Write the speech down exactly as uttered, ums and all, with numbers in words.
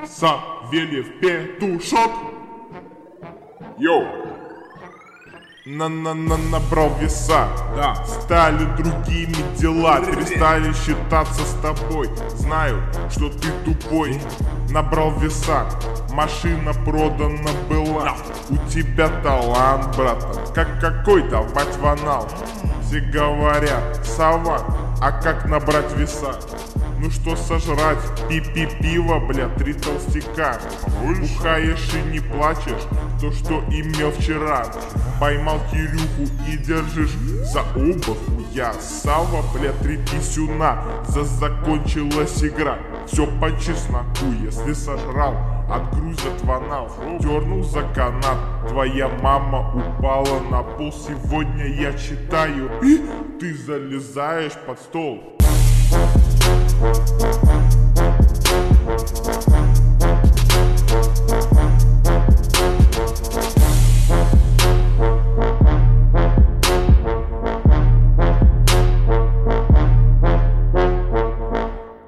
Савельев петушок. Йоу. На-на-на набрал веса, да. Стали другими дела, перестали считаться с тобой. Знаю, что ты тупой. Набрал веса, машина продана была. У тебя талант, братан, как какой-то бать в анал. Все говорят, сова, а как набрать веса? Ну что сожрать, пи-пи пиво, бля, три толстяка. Бухаешь и не плачешь, то что имел вчера. Поймал Кирюху и держишь за оба хуя. Сава, бля, три писюна, за закончилась игра. Все по чесноку, если сожрал, отгрузят в анал. Дернул за канат, твоя мама упала на пол. Сегодня я читаю, и ты залезаешь под стол.